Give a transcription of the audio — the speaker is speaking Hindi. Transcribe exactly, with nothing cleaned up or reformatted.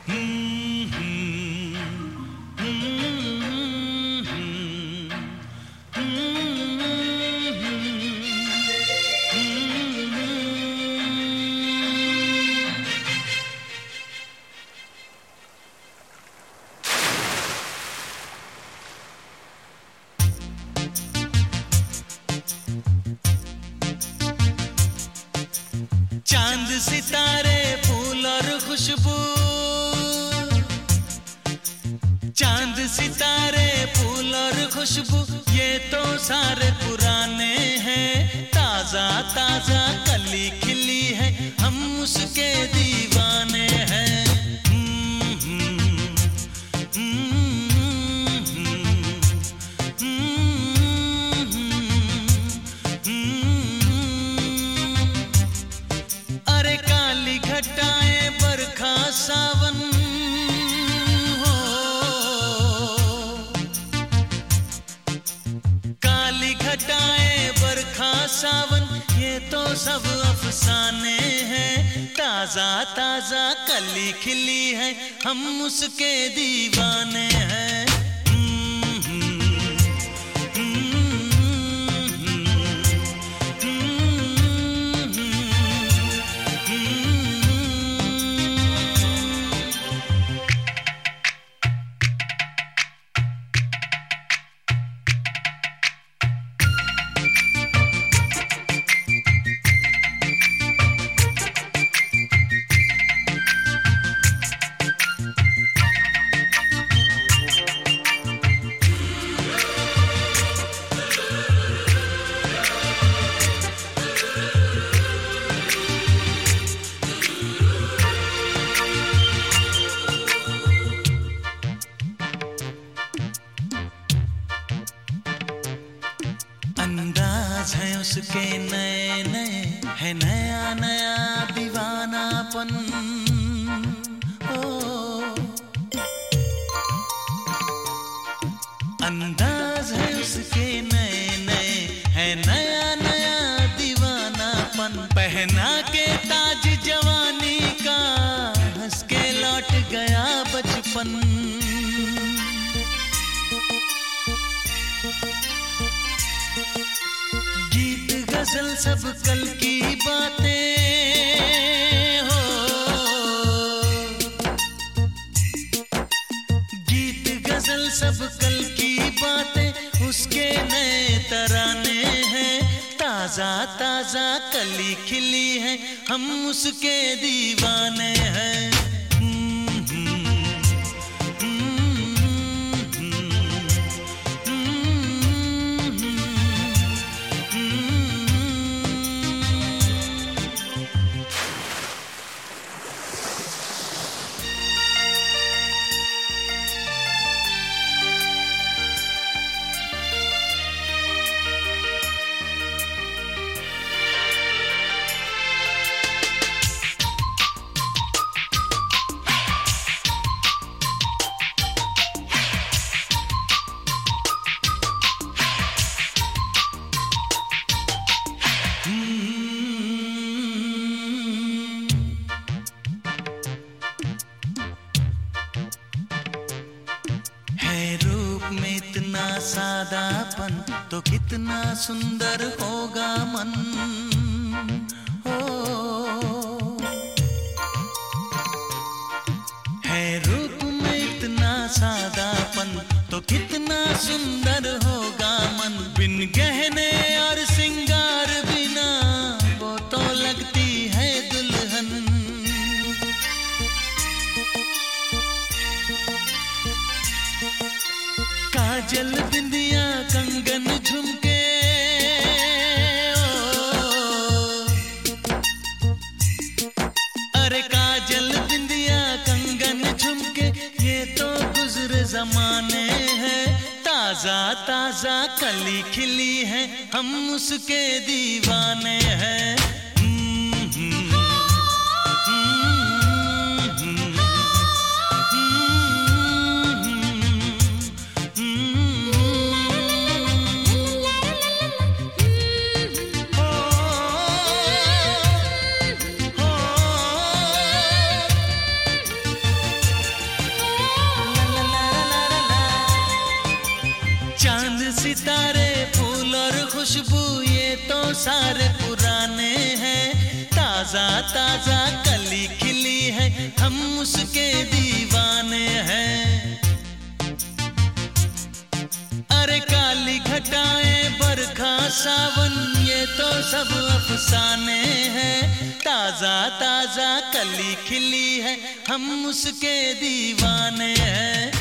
चांद सितारे फूल और खुशबू, चांद सितारे फूल और खुशबू ये तो सारे पुराने हैं। ताजा ताजा कली खिली है, हम उसके दीवाने हैं। अरे काली घटाएं बरखा सावन हो, काली घटाएं बरखा सावन ये तो सब अफसाने हैं। ताजा ताजा कली खिली है, हम उसके दीवाने हैं। अंदाज है उसके नए नए, है नया नया दीवानापन। ओ अंदाज है उसके नए नए, है नया नया दीवानापन। पहना के ताज जवानी का, हंस के लौट गया बचपन। गीत गजल सब कल की बातें हो, गीत गजल सब कल की बातें उसके नए तराने हैं। ताजा ताजा कली खिली है, हम उसके दीवाने हैं। में इतना सादापन तो कितना सुंदर होगा मन। हो है रूप में इतना सादापन तो कितना सुंदर होगा मन। बिन गहने और सिंगार बिना वो तो लगती है दुल्हन। काजल बिंदिया कंगन झुमके अरे काजल बिंदिया कंगन झुमके ये तो गुजरे जमाने हैं। ताजा ताजा कली खिली है हम उसके दीवाने हैं। सारे पुराने हैं, ताजा ताजा कली खिली है, हम उसके दीवाने हैं। अरे काली घटाएं बरखा सावन ये तो सब अफसाने हैं, ताजा ताजा कली खिली है, हम उसके दीवाने हैं।